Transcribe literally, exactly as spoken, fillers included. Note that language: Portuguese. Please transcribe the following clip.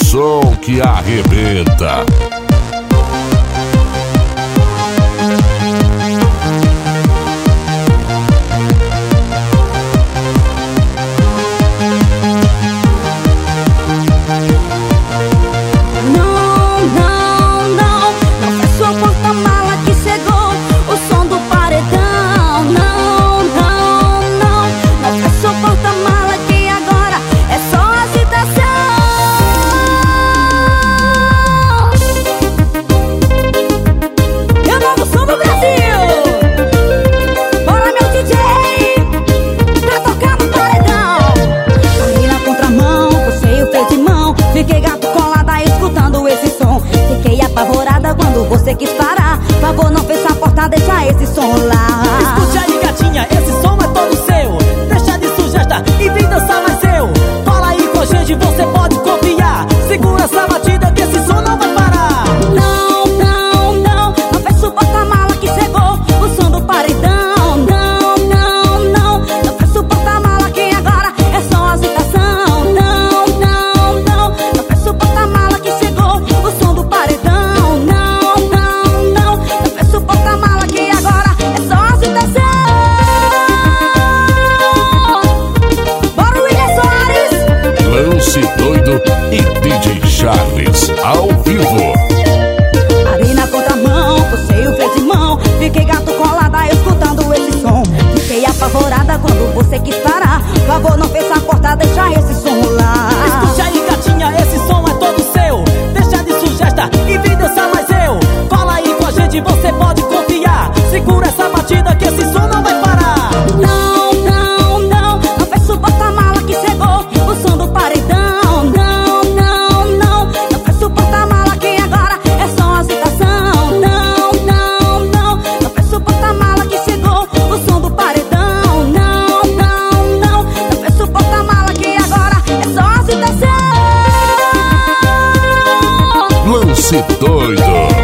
som que arrebenta. Fiquei gato colada escutando esse som. Fiquei apavorada quando você quis parar. Favor, não fecha a porta, deixa esse som lá. Escute aí, gatinha, esse som é todo seu. Deixa de sugesta e vem dançar mais eu. Cola aí com a gente, você pode confiar. Segura essa batida que esse som não vai parar. Não, não, não, não fecha o porta-mala que chegou o som do paredão. Não, não, não, não fecha o porta-mala que agora é só agitação. Lance Doido e D J Charles ao vivo. Parei na contramão, puxei o freio de mão. Fiquei gato colada escutando esse som. Fiquei apavorada quando você quis parar. Favor, não fecha a porta, deixa esse som lá. Escute aí, gatinha, esse som é todo seu. Deixa de sugesta e vem dançar mais eu. Cola aí com a gente, você pode confiar. Segura essa batida que esse som não vai parar. Não, não, não, não fecha o porta-mala que chegou o som do paredão. Lance Doido.